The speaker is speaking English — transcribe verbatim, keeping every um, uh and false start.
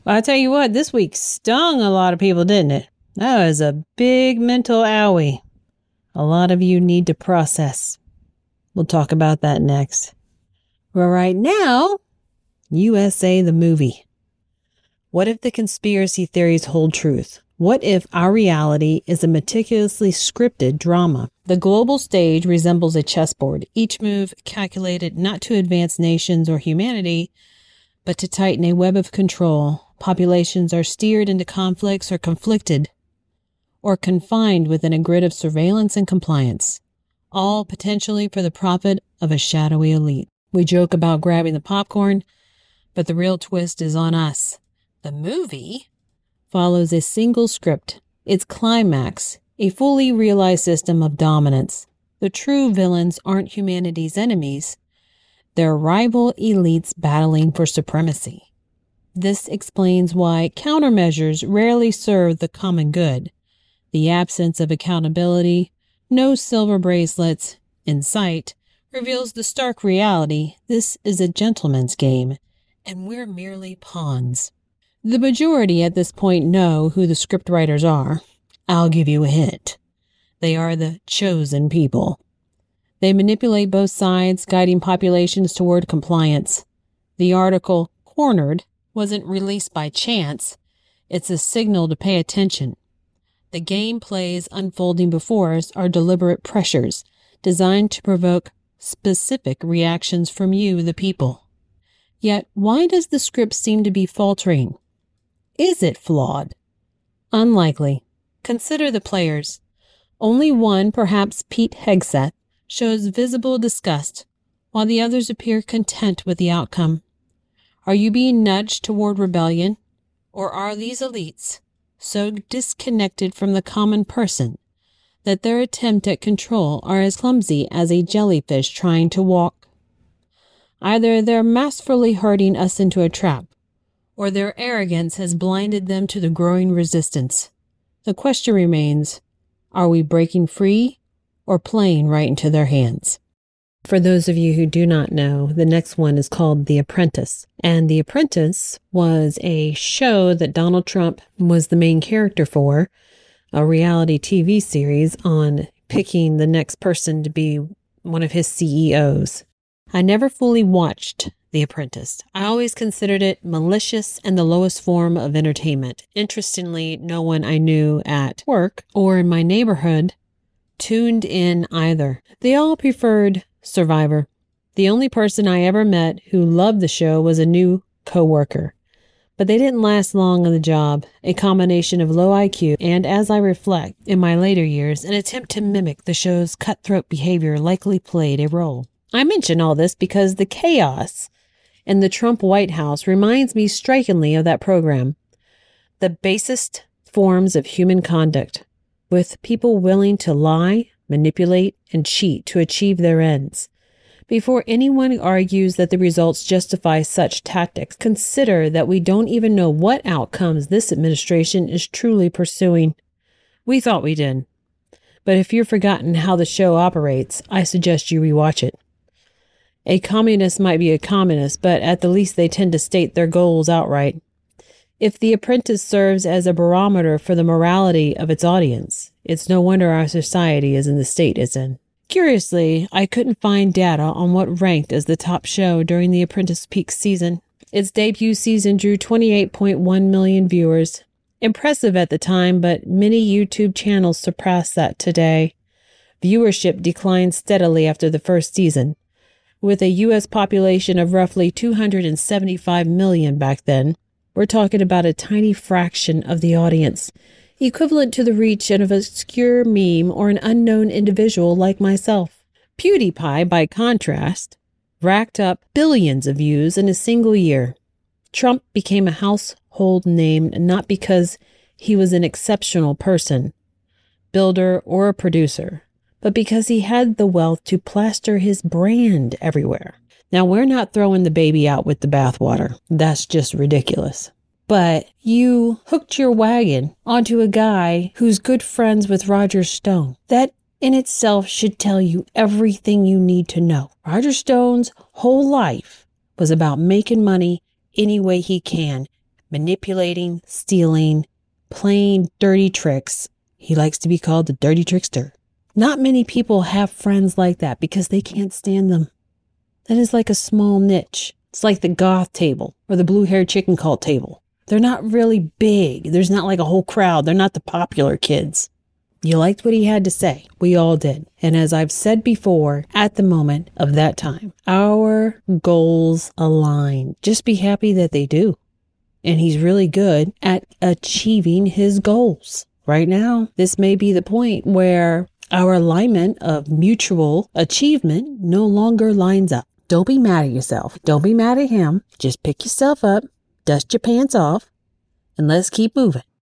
Well, I tell you what, this week stung a lot of people, didn't it? That was a big mental owie. A lot of you need to process. We'll talk about that next. But right now, U S A the movie. What if the conspiracy theories hold truth? What if our reality is a meticulously scripted drama? The global stage resembles a chessboard, each move calculated not to advance nations or humanity, but to tighten a web of control. Populations are steered into conflicts or conflicted, or confined within a grid of surveillance and compliance, all potentially for the profit of a shadowy elite. We joke about grabbing the popcorn, but the real twist is on us. The movie follows a single script, its climax, a fully realized system of dominance. The true villains aren't humanity's enemies. They're rival elites battling for supremacy. This explains why countermeasures rarely serve the common good. The absence of accountability, no silver bracelets in sight, reveals the stark reality. This is a gentleman's game, and we're merely pawns. The majority at this point know who the scriptwriters are. I'll give you a hint. They are the chosen people. They manipulate both sides, guiding populations toward compliance. The article, Cornered, wasn't released by chance. It's a signal to pay attention. The game plays unfolding before us are deliberate pressures designed to provoke specific reactions from you, the people. Yet, why does the script seem to be faltering? Is it flawed? Unlikely. Consider the players. Only one, perhaps Pete Hegseth, shows visible disgust, while the others appear content with the outcome. Are you being nudged toward rebellion, or are these elites so disconnected from the common person that their attempt at control are as clumsy as a jellyfish trying to walk? Either they're masterfully herding us into a trap, or their arrogance has blinded them to the growing resistance. The question remains, are we breaking free or playing right into their hands? For those of you who do not know, the next one is called The Apprentice. And The Apprentice was a show that Donald Trump was the main character for, a reality T V series on picking the next person to be one of his C E Os. I never fully watched The Apprentice. I always considered it malicious and the lowest form of entertainment. Interestingly, no one I knew at work or in my neighborhood tuned in either. They all preferred Survivor. The only person I ever met who loved the show was a new coworker. But they didn't last long on the job. A combination of low I Q and, as I reflect, in my later years, an attempt to mimic the show's cutthroat behavior likely played a role. I mention all this because the chaos in the Trump White House reminds me strikingly of that program. The basest forms of human conduct, with people willing to lie, manipulate, and cheat to achieve their ends. Before anyone argues that the results justify such tactics, consider that we don't even know what outcomes this administration is truly pursuing. We thought we did. But if you've forgotten how the show operates, I suggest you rewatch it. A communist might be a communist, but at the least they tend to state their goals outright. If The Apprentice serves as a barometer for the morality of its audience, it's no wonder our society is in the state it's in. Curiously, I couldn't find data on what ranked as the top show during The Apprentice peak season. Its debut season drew twenty-eight point one million viewers. Impressive at the time, but many YouTube channels surpass that today. Viewership declined steadily after the first season. With a U S population of roughly two hundred seventy-five million back then, we're talking about a tiny fraction of the audience, equivalent to the reach of an obscure meme or an unknown individual like myself. PewDiePie, by contrast, racked up billions of views in a single year. Trump became a household name not because he was an exceptional person, builder, or a producer, but because he had the wealth to plaster his brand everywhere. Now, we're not throwing the baby out with the bathwater. That's just ridiculous. But you hooked your wagon onto a guy who's good friends with Roger Stone. That in itself should tell you everything you need to know. Roger Stone's whole life was about making money any way he can, manipulating, stealing, playing dirty tricks. He likes to be called the dirty trickster. Not many people have friends like that because they can't stand them. That is like a small niche. It's like the goth table or the blue-haired chicken cult table. They're not really big. There's not like a whole crowd. They're not the popular kids. You liked what he had to say. We all did. And as I've said before, at the moment of that time, our goals align. Just be happy that they do. And he's really good at achieving his goals. Right now, this may be the point where our alignment of mutual achievement no longer lines up. Don't be mad at yourself. Don't be mad at him. Just pick yourself up, dust your pants off, and let's keep moving.